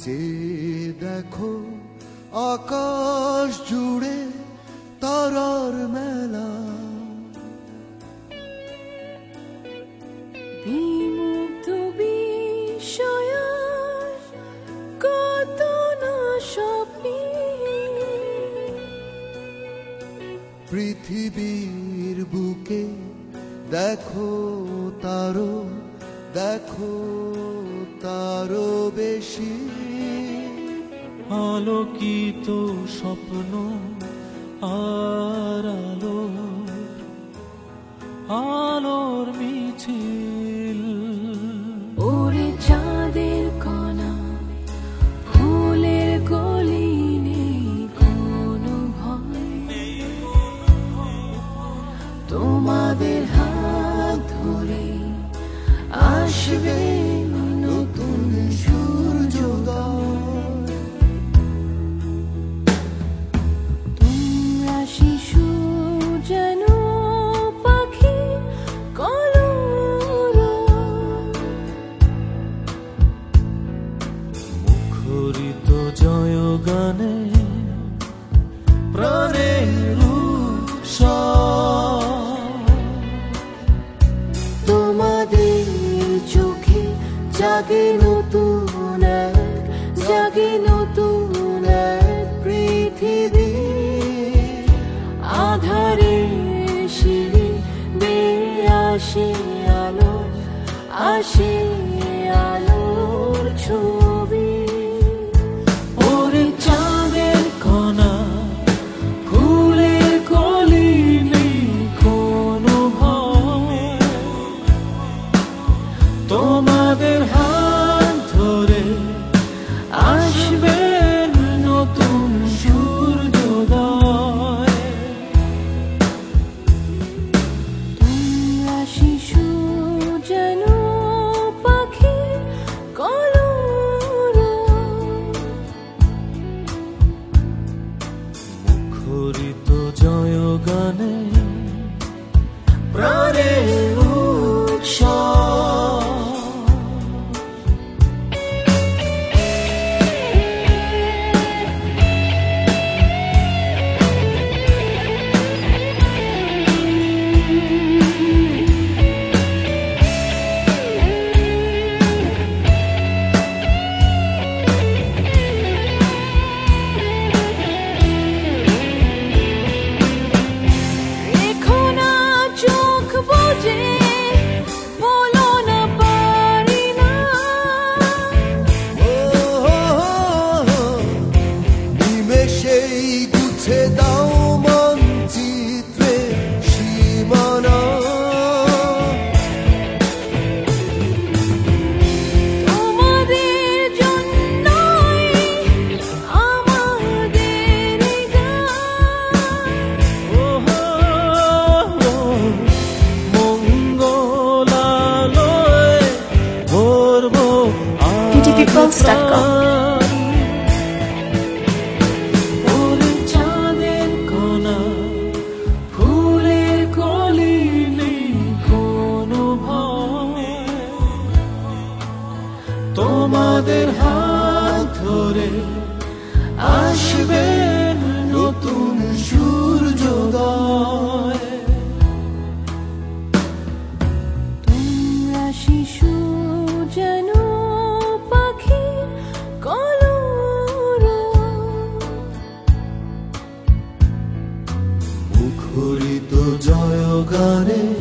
চেয়ে দেখো আকাশ জুড়ে তারার মেলা, বিমুগ্ধ বিস্ময়ের কত না স্বপ্নে, পৃথিবীর বুকে দেখো তারো, দেখো তারো বেশি আলোকিত স্বপ্ন আর আলোর মিছিল। ওরে চাঁদের কণা ফুলের গলি নেই কোনো ভয়, তোমাদের হাত ধরে আসবে নতুন সূর্যোদয়। তোমরা শিশু যেন পাখি কলরব, মুখরিত জয়গানে প্রাণের উৎসব। তোমাদের চোখে জাগে নতুন এক, জাগে নতুন এক পৃথিবী। আধারের সিঁড়ি বেয়ে আসে আলো, আসে আলোর ছবি। ওরে চাঁদের কণা ফুলের কলি নেই কোনো ভয়, তোমাদের হাত ধরে আসবে নতুন সূর্যোদয়। তোমরা শিশু যেন পাখি কলরব, মুখরিত জয়গানে প্রাণের উৎসব। এখন আর চোখ বুজে বলো না পারি না, নিমেষেই গুছে দাও মানচিত্রে সীমানা। তোমাদের জন্যই আমাদের গান। মঙ্গলালয়ে ভরব DTPeoples.com ওরে চাঁদের কণা ফুলের কলি নেই কোনো ভয়, তোমাদের হাত ধরে আসবে নতুন সূর্যোদয়। তোমরা শিশু যেন পাখি কলরব, মুখরিত জয়গানে